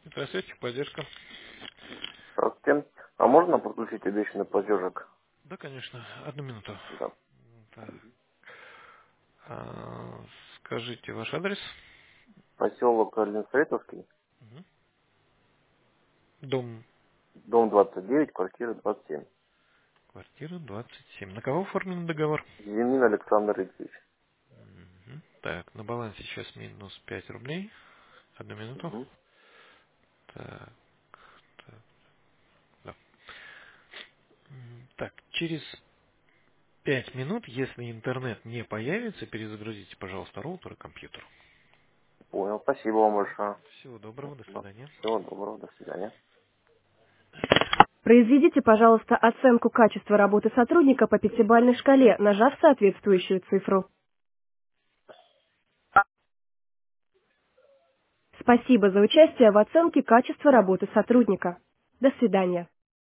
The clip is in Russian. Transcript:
Здравствуйте, поддержка. Здравствуйте. А можно подключить обещанный платежек? Да, конечно. Одну минуту. Да. Так. Скажите ваш адрес. Поселок Ленсоветовский, Мгм. Дом, дом 29, квартира 27. квартира 27. На кого оформлен договор? Зимин Александр Ильич. Мгм. Так, на балансе сейчас минус 5 рублей. Одну минуту. Мгм. Так, так, да. Так, через 5 минут, если интернет не появится, перезагрузите, пожалуйста, роутер и компьютер. Понял. Спасибо вам большое. Всего доброго, до Да. свидания. Всего доброго. До свидания. Произведите, пожалуйста, оценку качества работы сотрудника по пятибалльной шкале, нажав соответствующую цифру. Спасибо за участие в оценке качества работы сотрудника. До свидания.